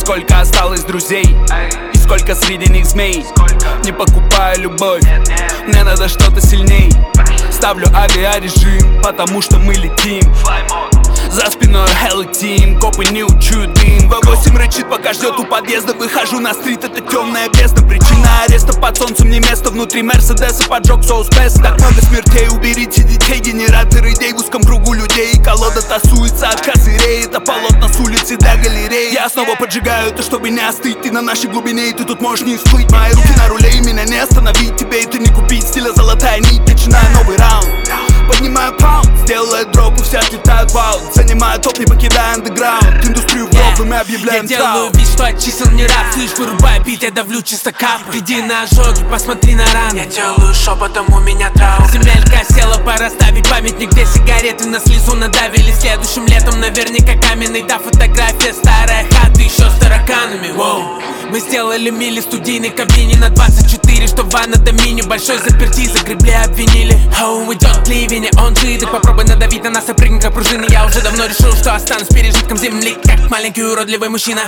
Сколько осталось друзей и сколько среди них змей. Не покупаю любовь, мне надо что-то сильней. Ставлю авиарежим, потому что мы летим. За спиной Hello Team, копы не учуют дым. V8 рычит, пока ждет у подъезда. Выхожу на стрит, это темная бездна. Причина ареста, под солнцем не место. Внутри Мерседеса поджег соус песта. Так много смертей, уберите детей. Генератор идей в узком кругу людей. Колода тасуется от козырей. Это полотна с улицы до галереи. Я снова поджигаю это, чтобы не остыть. Ты на нашей глубине, и ты тут можешь не всплыть. Мои руки на руле, и меня не остановить. Тебе это не купить, стиля золотая нить. Начинаю новый раунд, поднимаю паунд, сделаю дроп, и все отлетают в аут. Занимаю топ, не покидая андеграунд. Индустрию в гроб, и мы объявляем Я делаю вид, что отчислил не раб. Слышь, вырубай бит, я давлю чисто кап. Иди на ожоги, посмотри на раны. Я делаю шепотом, у меня траур. Земелька села, пора ставить памятник, где сигареты на слезу надавили. Следующим летом наверняка каменный. Да, фотография, старая хата, еще с тараканами. Воу. Мы сделали мили студийной кабине на 24, что ванна до мини. Большой заперти, загребли, обвинили. Оу, идет ливень, он жидок. Попробуй надавить на нас и прыгни как пружины. Я уже давно решил, что останусь пережитком земли, как маленький уродливый мужчина.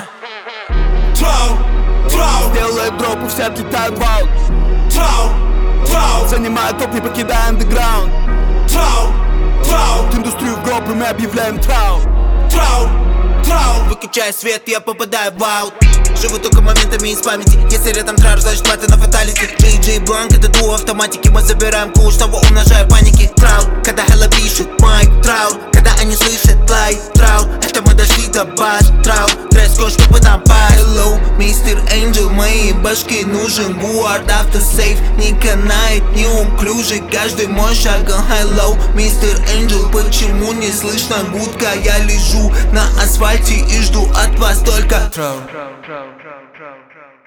Сделаю дроп, и все отлетают в аут. Занимаю топ, не покидая андеграунд. Индустрию в гроб, и мы объявляем траур. Выключай свет, я попадаю в аут. Живу только моментами из памяти. Если рядом траур, значит маты на фаталити. JJ Blanc, это дуо автоматики. Мы забираем куш, снова умножая паники. Траур, когда Hello пишет майк. Траур, когда они слышат лайк. Траур, это мы дошли до баш. Траур, дресс-код, чтобы там пасть. Hello, мистер Angel, моей башке нужен гуард. Автосейф не канает, неуклюжий каждый мой шаг. Hello, мистер Angel, почему не слышно гудка? Я лежу на асфальте и жду от вас только Траур.